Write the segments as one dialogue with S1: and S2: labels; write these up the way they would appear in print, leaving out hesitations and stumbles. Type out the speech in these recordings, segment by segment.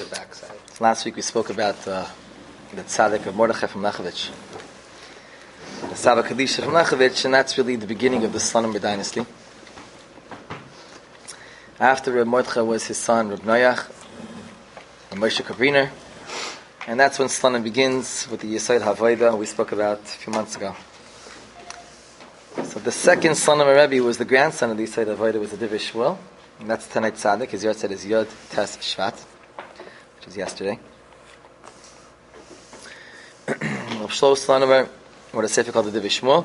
S1: backside. Last week we spoke about the tzaddik of Mordechai from Lechevich, the Saba Kadisha from Lechevich, and that's really the beginning of the Slonim dynasty. After Reb Mordechai was his son Reb Noach and Moshe Kabriner, and that's when Slonim begins with the Yesod Havodah we spoke about a few months ago. So the second son of Rebbe was the grandson of the Yesod Havodah, was the Divrei Shmuel, and that's Tanai Tzaddik. His yard said is Yod Tes Shvat, which was yesterday. Rav Shlomo Slonim wrote a sefer called the Divrei Shmuel.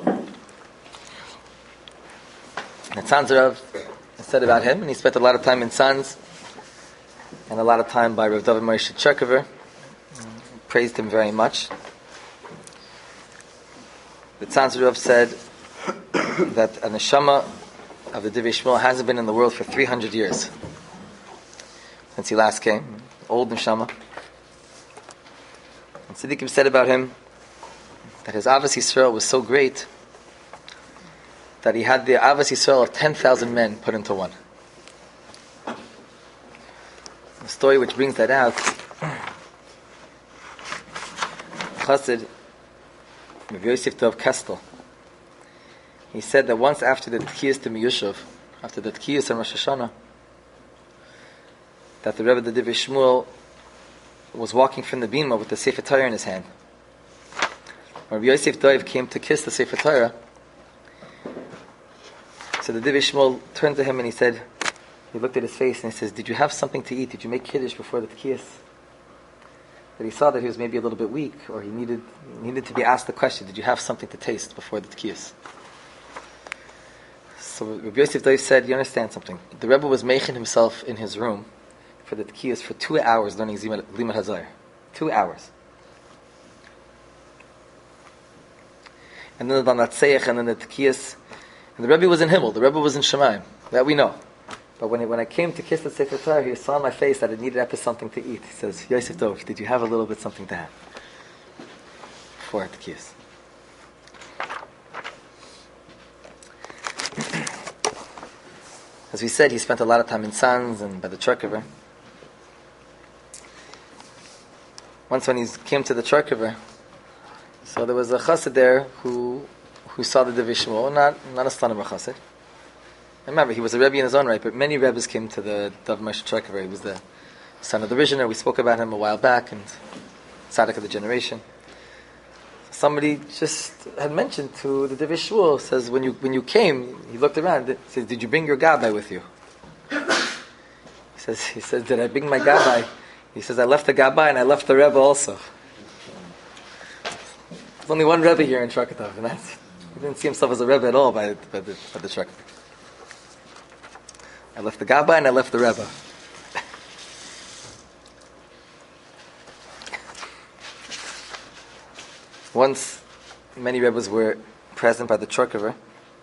S1: And Tzanz Rav said about him, and he spent a lot of time in Tzanz and a lot of time by Rav David Moshe Cherkover. Praised him very much. The Tzanz Rav said that a neshama of the Divrei Shmuel hasn't been in the world for 300 years since he last came. Old neshama. And Tzaddikim said about him that his Avos Yisrael was so great that he had the Avos Yisrael of 10,000 men put into one. The story which brings that out, Chassid Rav Yosef Dov Kestel, he said that once after the Tkiyas to Miyushav, after the Tkiyas and Rosh Hashanah, that the Rebbe the Divrei Shmuel was walking from the Bima with the Sefer Torah in his hand. When Rabbi Yosef Dov came to kiss the Sefer Torah, so the Divrei Shmuel turned to him and he said, he looked at his face and he says, "Did you have something to eat? Did you make Kiddush before the Tkiyas?" That he saw that he was maybe a little bit weak, or he needed to be asked the question, "Did you have something to taste before the Tkiyas?" So Rabbi Yosef Dov said, "You understand something? The Rebbe was making himself in his room for the Tkiyas for 2 hours learning Limud HaZohar. 2 hours. And then the Natseach, and then the Tkiyas. And the Rebbe was in Himmel, the Rebbe was in Shemayim. That we know. But when I came to kiss the Sefer Torah, he saw on my face that it needed up something to eat. He says, "Yosef Dov, did you have a little bit something to have before Tkiyas?" As we said, he spent a lot of time in Tzanz and by the Cherkover. Once when he came to the Cherkover, so there was a chassid there who saw the Divrei Shmuel, not a Slonim chassid. Remember, he was a Rebbe in his own right, but many Rebbes came to the David Moshe Cherkover. He was the son of the Rishner. We spoke about him a while back, and tzaddik of the generation. Somebody just had mentioned to the Divrei Shmuel, says, when you came, he looked around, he says, "Did you bring your gabbai with you?" He says, "Did I bring my gabbai?" He says, "I left the gabbai and I left the Rebbe also." There's only one Rebbe here in Shrakatov, and he didn't see himself as a Rebbe at all by the Shrakatov. I left the gabbai and I left the Rebbe. Once, many Rebbes were present by the Cherkover,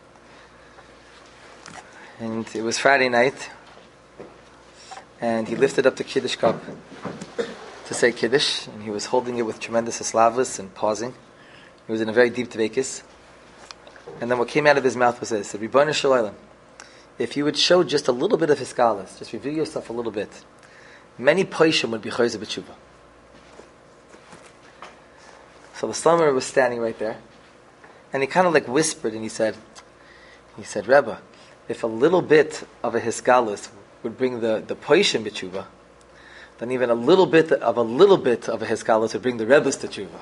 S1: and it was Friday night, and he lifted up the Kiddush cup to say Kiddush, and he was holding it with tremendous eslavus and pausing. He was in a very deep dveikis, and then what came out of his mouth was this: "Ribono shel Olam, if you would show just a little bit of hiskalas, just reveal yourself a little bit, many poishim would be chayzer b'tshuva." So the Slomer was standing right there, and he kind of like whispered, and he said, "Rebbe, if a little bit of a hisgalus would bring the poishim b'tshuva, then even a little bit of a hisgalus would bring the Rebbes to tshuva."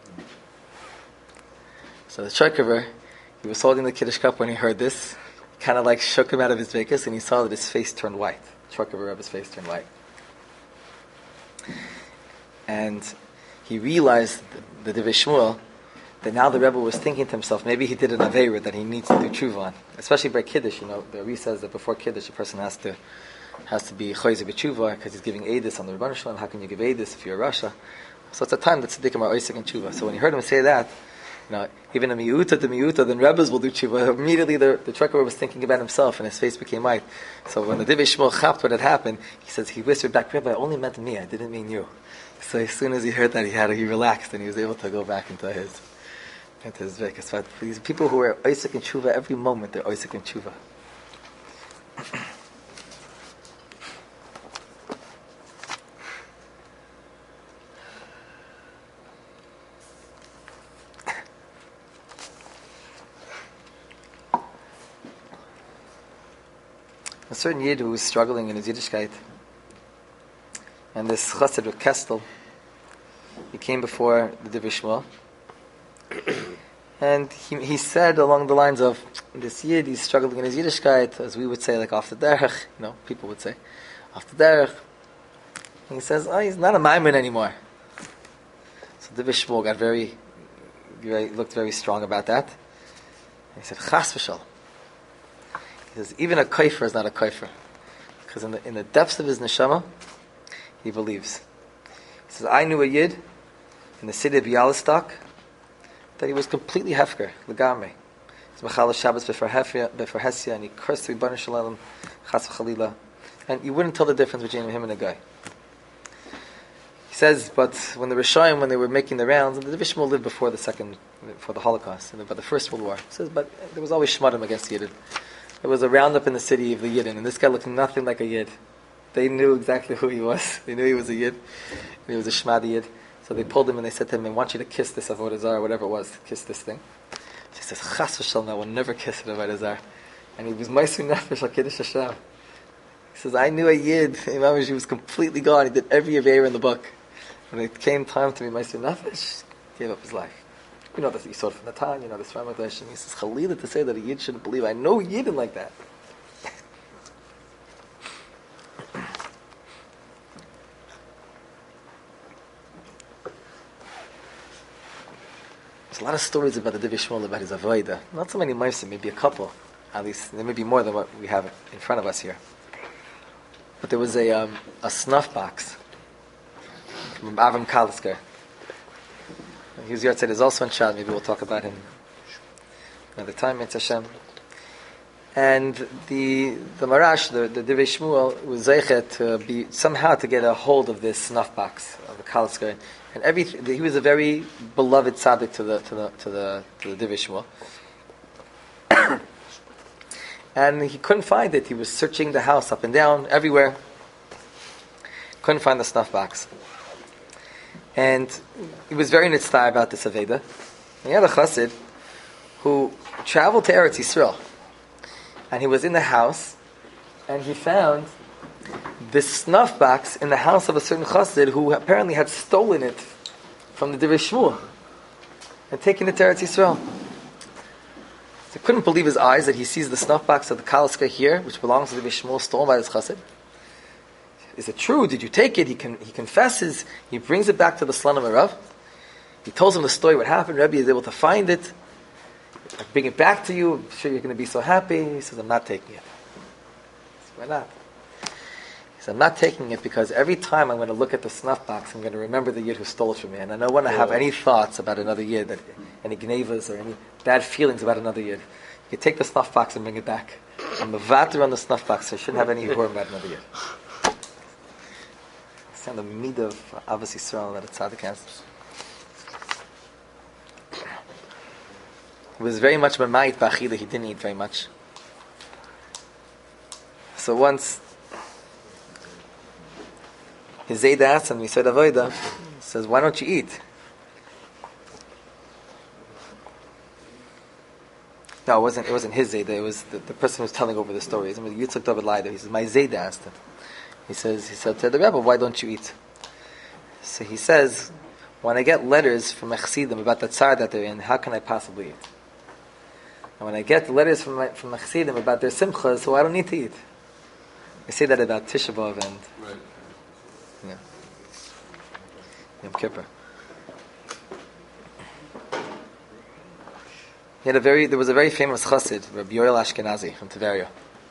S1: So the Cherkover, he was holding the Kiddush cup when he heard this, kind of like shook him out of his vekas, and he saw that his face turned white. Cherkover Rebbe's face turned white, and he realized the Divrei Shmuel that now the Rebbe was thinking to himself, maybe he did an aveira that he needs to do tshuva on, especially by Kiddush. The Ari says that before Kiddush a person has to be chayzer b'tshuva because he's giving edus on the Rebbeinu Shalom. How can you give edus if you're a Rasha? So it's a time that tzaddikim are oisik in tshuva. So when he heard him say that, even a miyuta to miyuta, then Rebbes will do tshuva. Immediately the Cherkover was thinking about himself, and his face became white. So when the Divrei Shmuel chapped what had happened, he whispered back, "Rebbe, I only meant me. I didn't mean you." So as soon as he heard that, he relaxed and he was able to go back into his vekas. But for these people who are oisik in tshuva, every moment they're oisik in tshuva. a certain Yid who was struggling in his Yiddishkeit, and this Chassid with Kestel, he came before the Divrei Shmuel, and he said along the lines of, this Yid, he's struggling in his Yiddishkeit, as we would say, like off the derech, people would say, off the derech. And he says, he's not a Maimon anymore. So the Divrei Shmuel got looked very strong about that. And he said, Chas v'shal. He says, even a kaifer is not a kaifer. Because in the depths of his neshama, he believes. He says, I knew a Yid in the city of Bialystok that he was completely hefker, legamre. He's machal Shabbos before Hesia, and he cursed the Rebbeinu Shalom, chas v'chalila. And you wouldn't tell the difference between him and a guy. He says, but when the Rishayim, when they were making the rounds, and the Divrei Shmuel lived before the Holocaust, by the First World War. He says, but there was always shmadim against the Yidden. There was a roundup in the city of the Yidden, and this guy looked nothing like a Yid. They knew exactly who he was. They knew he was a Yid. And he was a Shmadi Yid. So they pulled him and they said to him, I want you to kiss this Avodah Zarah, or whatever it was, kiss this thing. So he says, Chas v'shalom, I will never kiss an Avodah Zarah. And he was Meisu Nefesh al Kiddush Hashem. He says, I knew a Yid, Imam, he was completely gone. He did every Aveira in the book. When it came time to be Meisu Nefesh, he gave up his life. You know this, you saw it from the Tan, you know this from English. And he says, Chalila, to say that a Yid shouldn't believe. I know Yidin like that. There's a lot of stories about the Divrei Shmuel, about his avodah. Not so many ma'asim, maybe a couple. At least, there may be more than what we have in front of us here. But there was a snuff box from Avram Kalisker. He was Yartzeit, is also in Shad. Maybe we'll talk about him another time, Mitzvah Hashem. And the Marash, the Divrei Shmuel, was zeichet to get a hold of this snuff box of the Kalisker. And he was a very beloved tzaddik to the Divrei Shmuel. And he couldn't find it. He was searching the house up and down, everywhere. Couldn't find the snuff box. And he was very nitzvah about this Aveda. He had a chassid who traveled to Eretz Yisrael. And he was in the house, and he found this snuff box in the house of a certain chassid who apparently had stolen it from the Divrei Shmuel and taken it to Eretz Yisrael. So he couldn't believe his eyes that he sees the snuff box of the Kalisker here, which belongs to the Divrei Shmuel, stolen by this chassid. Is it true? Did you take it? He confesses. He brings it back to the Slonim Arav. He tells him the story, what happened. Rebbe is able to find it. I bring it back to you. I'm sure you're going to be so happy. He says, I'm not taking it. Why not? He says, I'm not taking it because every time I'm going to look at the snuff box, I'm going to remember the Yid who stole it from me. And I don't want to have any thoughts about another Yid, any gnevas or any bad feelings about another Yid. You take the snuff box and bring it back. I'm a vater on the snuff box, so I shouldn't have any horror about another Yid. It's kind of the mid of Avos Yisrael that a tzaddik has. He was very much mamayit b'achila. He didn't eat very much. So once his Zayd asked him, he said, Avodah, he says, why don't you eat? No, it wasn't his Zayd. It was the person who was telling over the story. Yitzchak David Leider. He says, my Zayd asked him. He said to the Rebbe, why don't you eat? So he says, when I get letters from Chassidim about the tsar that they're in, how can I possibly eat? And when I get letters from Chassidim about their simcha, so I don't need to eat. I say that about Tisha B'Av and Yom Kippur. There was a very famous chassid, Rabbi Yoel Ashkenazi from Tveria.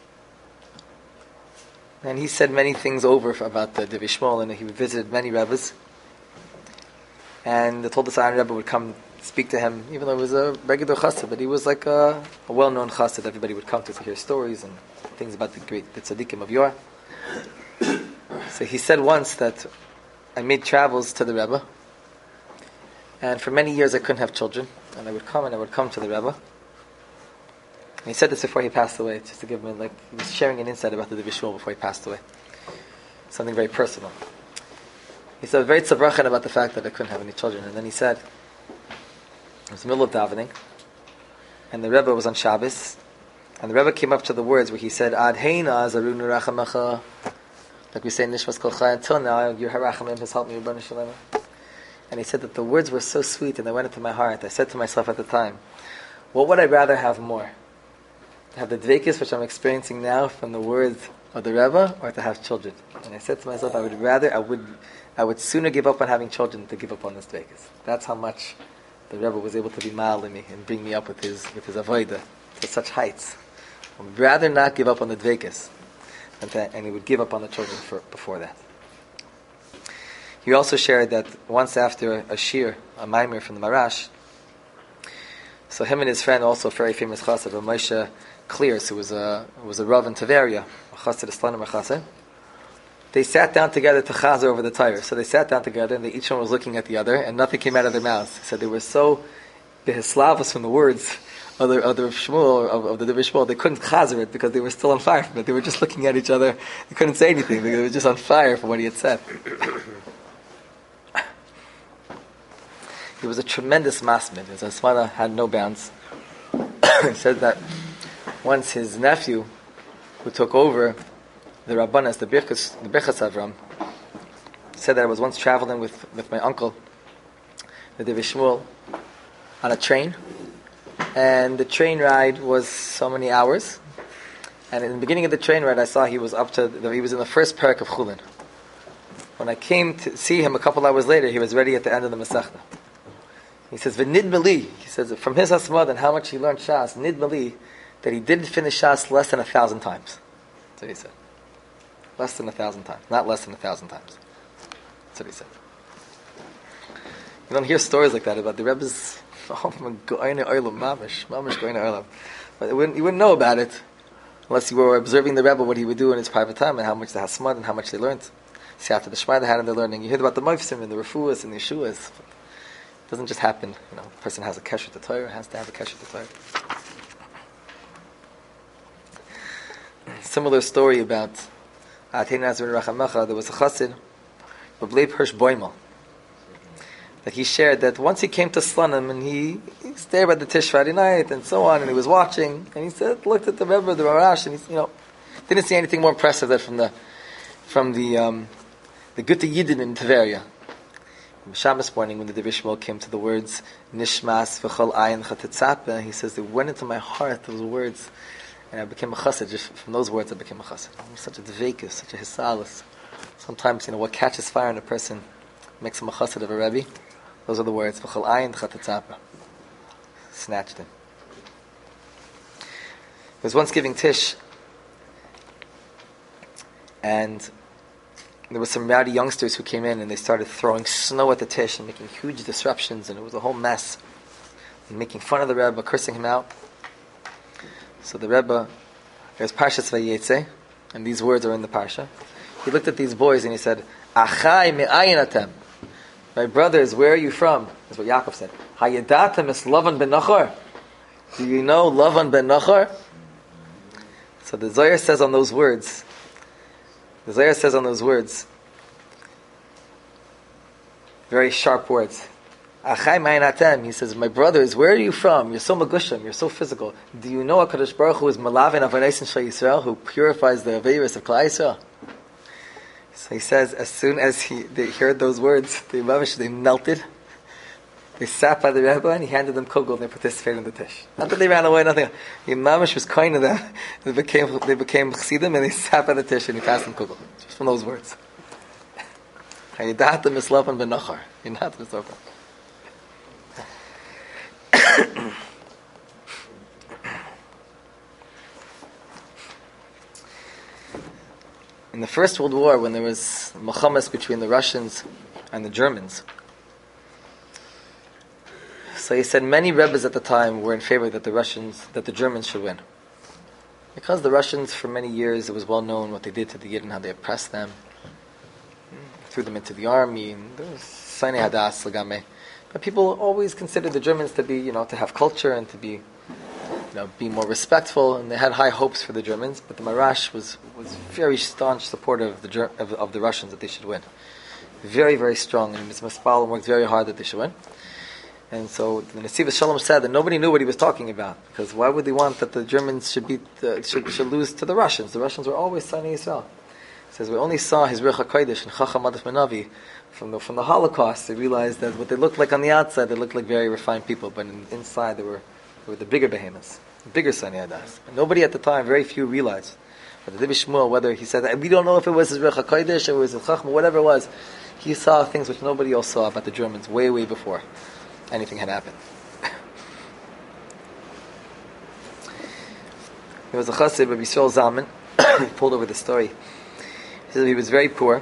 S1: And he said many things over about the Divrei Shmuel, and he visited many Rebbes. And they told us Aaron Rebbe would come speak to him, even though he was a regular chassid, but he was like a well-known chassid. Everybody would come to hear stories and things about the tzaddikim of Yor. So he said once that I made travels to the Rebbe, and for many years I couldn't have children, and I would come to the Rebbe. And he said this before he passed away, just to give him, he was sharing an insight about the Divrei Shmuel before he passed away. Something very personal. He said very tzavrachen about the fact that I couldn't have any children, and then he said, it was the middle of davening, and the Rebbe was on Shabbos, And the Rebbe came up to the words where he said, Ad heina zarunu rachamecha, like we say in Nishmas Kol Chai, until now, your harachamim has helped me, Rebbeinu Shalom. And he said that the words were so sweet and they went into my heart. I said to myself at the time, what would I rather have more? To have the dveikis which I'm experiencing now from the words of the Rebbe, or to have children? And I said to myself, I would sooner give up on having children than to give up on this dveikis. That's how much the Rebbe was able to be mild in me and bring me up with his avodah to such heights. I would rather not give up on the dveikis, and he would give up on the children before that. He also shared that once after a shir, a maimer from the Marash, so him and his friend, also a very famous chassid, Moshe Clears, who was a rav in Tveria, a chassid Islanim chassid, they sat down together to chazer over the Torah. So they sat down together, and each one was looking at the other, and nothing came out of their mouths. He said they were so behislavos from the words of the Shmuel, of the Divrei Shmuel, they couldn't chazer it because they were still on fire from it. They were just looking at each other. They couldn't say anything. They were just on fire from what he had said. He was a tremendous masmid. His asmana had no bounds. He said that once his nephew, who took over the Rabbanas, the Birchas Avram, said that I was once traveling with my uncle, the Divrei Shmuel, on a train, and the train ride was so many hours, and in the beginning of the train ride I saw he was he was in the first parak of Chulin. When I came to see him a couple hours later, he was ready at the end of the Masechta. He says, "V'nidmeli," he says, from his hasmad and how much he learned Shas, nidmeli, that he didn't finish Shas less than 1,000 times. That's what he said. Less than 1,000 times, not less than 1,000 times. That's what he said. You don't hear stories like that about the Rebbe's. But you wouldn't know about it unless you were observing the Rebbe, what he would do in his private time, and how much they had smart and how much they learned. See, after the Shema they had in their learning, you heard about the Moifsim and the Refuas and the Yeshuas. It doesn't just happen. A person has a kesher to Torah, has to have a kesher to Torah. Similar story about there was a chassid, Rabbi Hirsch Boimel, that he shared that once he came to Slanim and he stayed by the Tish Friday night and so on, and he was watching, and he said, looked at the Rebbe, the Marash, and he didn't see anything more impressive than from the Gutta Yidin in Tveria. On Shabbos morning, when the Divrei Shmuel came to the words Nishmas v'chol ayin chatetzapeh, he says they went into my heart, those words, and I became a chassid. Just from those words, I became a chassid. Such a dveikus, such a hisalis. Sometimes, what catches fire in a person makes him a chassid of a Rebbe. Those are the words v'chol ayin chatetzapeh. Snatched him. He was once giving Tish, and there were some rowdy youngsters who came in and they started throwing snow at the Tish and making huge disruptions, and it was a whole mess. And making fun of the Rebbe, cursing him out. So the Rebbe, there's Parshas Vayetze, and these words are in the Parsha. He looked at these boys and he said, Achai me'ayin atem. My brothers, where are you from? That's what Yaakov said. Hayadatem es Lavan ben Nachor. Do you know Lavan ben Nachor? So the Zohar says on those words, very sharp words. Achai ma'ayin atem. He says, my brothers, where are you from? You're so magushim, you're so physical. Do you know HaKadosh Baruch Hu is Malavin Avanais Shal Yisrael, who purifies the Aveiros of Klal Yisrael? So he says, as soon as they heard those words, they melted. They sat by the Rebbe and he handed them kugel and they participated in the Tish. Not that they ran away, nothing. The mamish was kind of them. They became chassidim and they sat by the Tish and he passed them kugel. Just from those words. Hayadatem es Lavan ben Nachor. You're not misopen. In the First World War, when there was milchemes between the Russians and the Germans, so he said many Rebbes at the time were in favor that the Germans should win. Because the Russians, for many years, it was well known what they did to the Yidden, how they oppressed them, threw them into the army, and there was Sainei Hadas Lagame. But people always considered the Germans to be, to have culture and to be, be more respectful, and they had high hopes for the Germans. But the Marash was very staunch supporter of the Russians that they should win. Very, very strong, and Ms. Maspal worked very hard that they should win. And so the Nesivos Shalom said that nobody knew what he was talking about, because why would they want that the Germans should lose to the Russians? The Russians were always signing Israel. He says we only saw his Ruach HaKodesh and Chacham Adif Menavi from the Holocaust. They realized that what they looked like on the outside, they looked like very refined people, but inside they were the bigger behemoths, the bigger Sani Adas. And nobody at the time, very few realized. But the Divi Shmuel, whether he said, we don't know if it was his Ruach HaKodesh or it was his Chacham, whatever it was, he saw things which nobody else saw about the Germans way, way before anything had happened. There was a chassid, Rabbi Yisrael Zalman. He pulled over the story. He said he was very poor,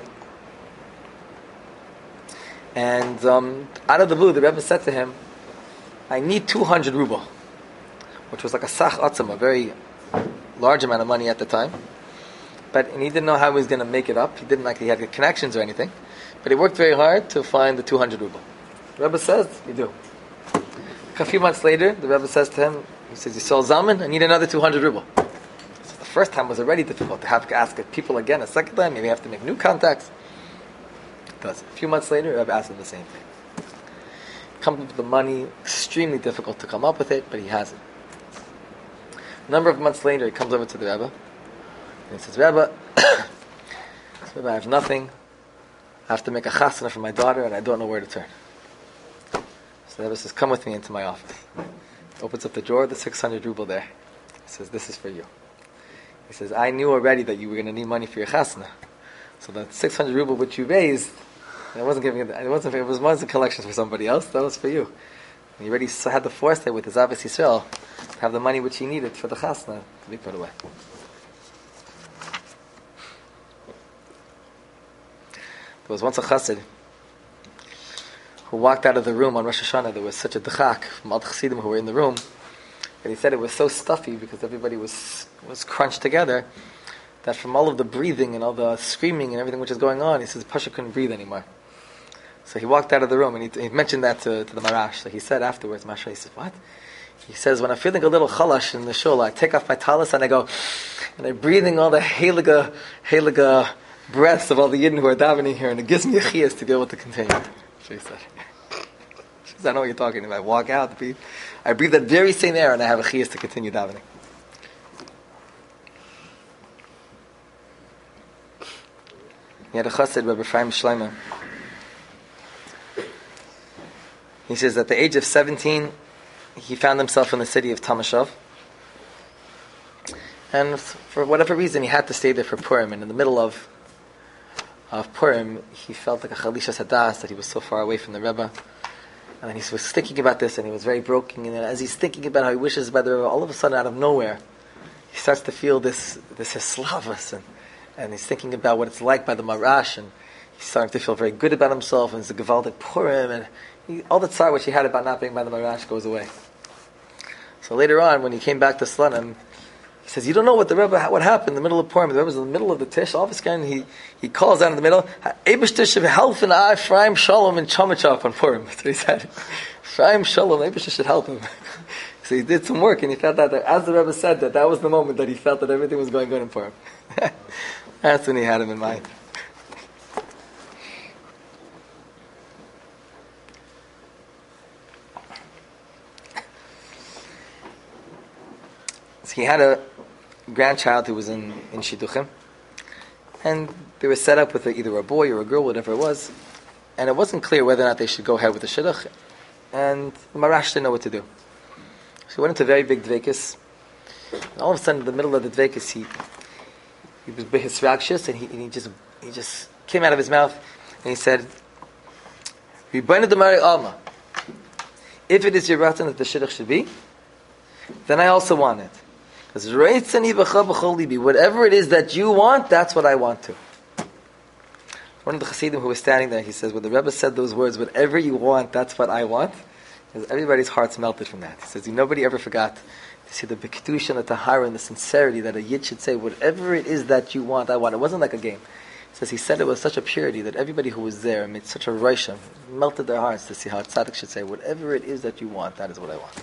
S1: and out of the blue, the Rebbe said to him, "I need 200 ruble," which was like a sach atzam, a very large amount of money at the time. And he didn't know how he was going to make it up. He didn't like he had connections or anything, but he worked very hard to find the 200 ruble. The Rebbe says, you do. A few months later, the Rebbe says to him, he says, Yisrael Zalman, I need another 200 ruble. So the first time was already difficult to have to ask people again a second time. Maybe you have to make new contacts. It does. A few months later, the Rebbe asked him the same thing. Comes up with the money, extremely difficult to come up with it, but he has it. A number of months later, he comes over to the Rebbe, and he says, Rebbe, I have nothing. I have to make a chasana for my daughter, and I don't know where to turn. So the Rebbe says, come with me into my office. Opens up the drawer, the 600 ruble there. He says, this is for you. He says, I knew already that you were going to need money for your chasana. So the 600 ruble which you raised, I wasn't giving it. It wasn't collections for somebody else. That was for you. And he already had the foresight with his Abbas Yisrael to have the money which he needed for the chasana to be put away. There was once a chassid who walked out of the room on Rosh Hashanah. There was such a dechak from all the chassidim who were in the room, and he said it was so stuffy because everybody was crunched together that from all of the breathing and all the screaming and everything which is going on, he says Pasha couldn't breathe anymore. So he walked out of the room, and he mentioned that to the Marash. So he said afterwards, Masha, he said, what? He says, when I'm feeling a little chalash in the shul, I take off my talis and I go, and I'm breathing all the heilige breaths of all the Yidden who are davening here, and it gives me a chiyas to be able to continue. She said, I know what you're talking about. I walk out, I breathe that very same air, and I have a chiyas to continue davening. He had a chassid, Rabbi Ephraim Shleimer. He says at the age of 17, he found himself in the city of Tamashov. And for whatever reason, he had to stay there for Purim. And in the middle of Purim, he felt like a chalisha sadas, that he was so far away from the Rebbe. And then he was thinking about this, and he was very broken. And as he's thinking about how he wishes by the Rebbe, all of a sudden, out of nowhere, he starts to feel this hislavas, and he's thinking about what it's like by the Marash, and he's starting to feel very good about himself, and it's a Gevaldik Purim, and all the tsar which he had about not being by the Marash goes away. So later on, when he came back to Slanim, he says, you don't know what what happened in the middle of Purim. The Rebbe was in the middle of the Tish. All of a sudden, he calls out in the middle, Eibush Tish should help in Ephraim Shalom and Chamachav on Purim. That's what he said. Ephraim Shalom, Eibush should help him. So he did some work, and he felt that as the Rebbe said that was the moment that he felt that everything was going good in Purim. That's when he had him in mind. So he had a grandchild who was in Shidduchim, and they were set up with either a boy or a girl, whatever it was, and it wasn't clear whether or not they should go ahead with the Shidduch, and the Marash didn't know what to do. So he went into a very big dvekis, and all of a sudden in the middle of the dvekis he was behisragshus, and he just came out of his mouth, and he said, Rebbeinu Damari Alma, if it is your ratzon that the Shidduch should be, then I also want it. Because whatever it is that you want, that's what I want too. One of the Chassidim who was standing there, he says, when the Rebbe said those words, whatever you want, that's what I want, everybody's hearts melted from that. He says, nobody ever forgot to see the B'kedusha and the Tahara and the sincerity that a Yid should say, whatever it is that you want, I want. It wasn't like a game. He says, he said it with such a purity that everybody who was there made such a rosham, melted their hearts to see how a tzaddik should say, whatever it is that you want, that is what I want.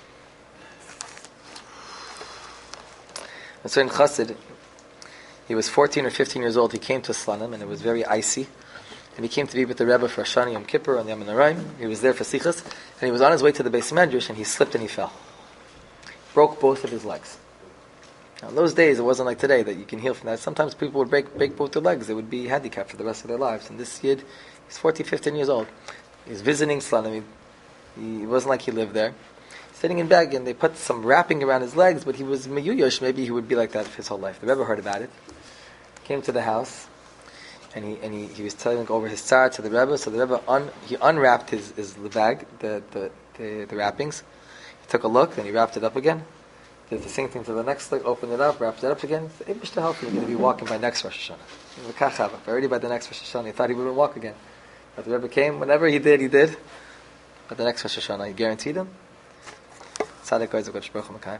S1: A certain chassid, he was 14 or 15 years old, he came to Slanim, and it was very icy, and he came to be with the Rebbe for Shani Yom Kippur on Yom Narayim. He was there for Sichas, and he was on his way to the Beis Medrash, and he slipped and he fell. Broke both of his legs. Now, in those days, it wasn't like today that you can heal from that. Sometimes people would break both their legs. They would be handicapped for the rest of their lives. And this Yid, he's 14, 15 years old. He's visiting Slanim. It wasn't like he lived there. Sitting in bed, and they put some wrapping around his legs, but he was meyuyosh. Maybe he would be like that his whole life. The Rebbe heard about it. Came to the house, and he was telling over his tzar to the Rebbe. So the Rebbe he unwrapped his bag, the wrappings. He took a look, then he wrapped it up again. Did the same thing to the next leg, opened it up, wrapped it up again. He said, to help you, you're going to be walking by next Rosh Hashanah. Already by the next Rosh Hashanah, he thought he wouldn't walk again. But the Rebbe came, whenever he did. But the next Rosh Hashanah, he guaranteed him. Tzaddik Oiz HaKadosh Baruch Hu Mekayim.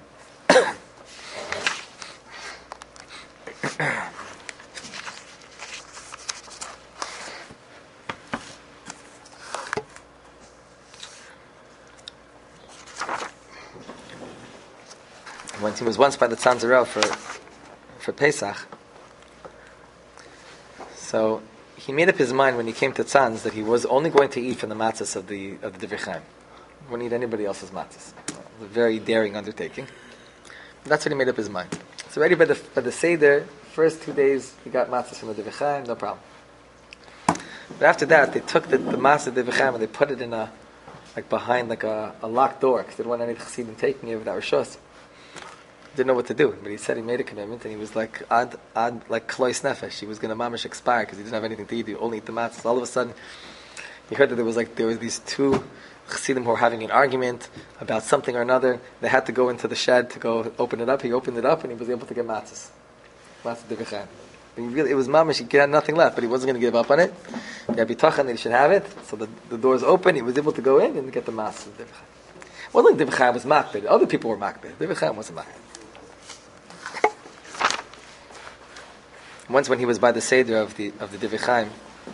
S1: When he was once by the Tzanz Arel for Pesach, so he made up his mind when he came to Tzanz that he was only going to eat from the matzahs of the Divrei Chaim. He wouldn't eat anybody else's matzahs. It was a very daring undertaking. But that's what he made up his mind. So already by the Seder, first 2 days he got matzahs from the Divrei Chaim, no problem. But after that, they took the matzah of the Divrei Chaim and they put it in behind a locked door because they didn't want any chassidim taking it without rishos. Didn't know what to do, but he said he made a commitment, and he was like like klois nefesh. He was going to mamish expire because he didn't have anything to eat. He only eat the matzahs. All of a sudden, he heard that there was these two chassidim who were having an argument about something or another. They had to go into the shed to go open it up. He opened it up, and he was able to get matzahs. Matzah Divrei Chaim. It was mamish. He had nothing left, but he wasn't going to give up on it. He had bitachon that he should have it. So the doors open. He was able to go in and get the matzahs of Divrei Chaim. It wasn't like Divrei Chaim was makbid. Other people were makbid. Divrei Chaim wasn't makbid. Once when he was by the Seder of the Divrei Chaim,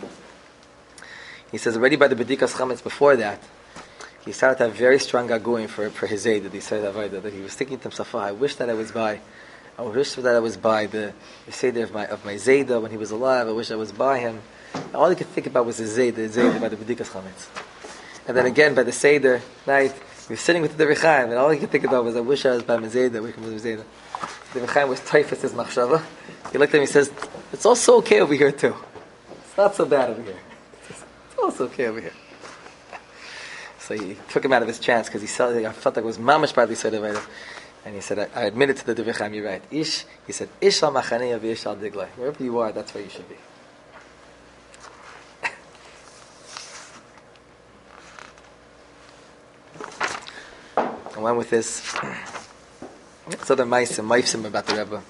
S1: he says already by the Bedikas Chametz before that, he started to have very strong gaguim for his Zayda, that he was thinking to himself, I wish that I was by the Seder of my Zayda when he was alive. I wish I was by him. And all he could think about was his Zayda by the Bedikas Chametz. And then again by the Seder night, he was sitting with the Divrei Chaim, and all he could think about was, I wish I was by my Zayda. I wish I was by my Zayda. The Divrei Chaim was typhus his machshava. He looked at him and he says, it's also okay over here too. It's not so bad over here. It's also okay over here. So he took him out of his chance because I felt like it was mamash badly said about it. And he said, I admitted to the Divrei Chaim, you're right. He said, Ish al machanei v'ish al diglai. Wherever you are, that's where you should be. I went with this. It's other maisim about the Rebbe.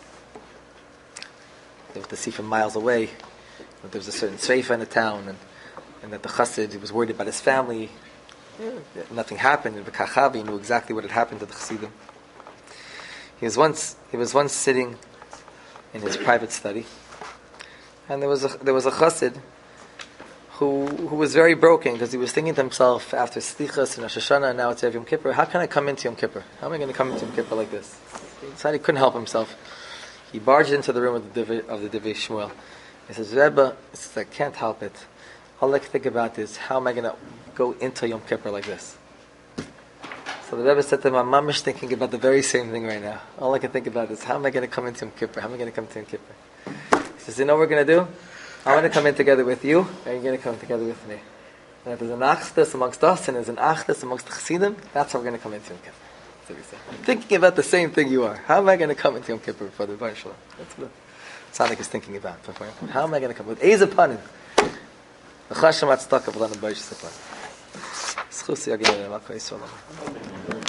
S1: They have to see from miles away that there was a certain tzveifa in the town, and that the chassid, he was worried about his family. Nothing happened. And the Kachavi knew exactly what had happened to the chassidim. He was once sitting in his private study, and there was a chassid who was very broken because he was thinking to himself after Slichas and Rosh Hashanah and now it's Yom Kippur, how can I come into Yom Kippur? How am I going to come into Yom Kippur like this? He decided he couldn't help himself. He barged into the room of the Divrei Shmuel. He says, Rebbe, I can't help it. All I can think about is how am I going to go into Yom Kippur like this? So the Rebbe said to him, I'm mamish thinking about the very same thing right now. All I can think about is how am I going to come into Yom Kippur? How am I going to come to Yom Kippur? He says, you know what we're going to do? I'm going to come in together with you, and you're going to come together with me. And if there's an achdus amongst us, and there's an achdus amongst the chassidim, that's how we're going to come into Yom Kippur. That's what he said. I'm thinking about the same thing you are. How am I going to come into Yom Kippur for the Baruch Shalom? That's what Tzaddik is thinking about. How am I going to come? With Eza Panim. The Chashem Atztaka V'lan Baruch Shalom.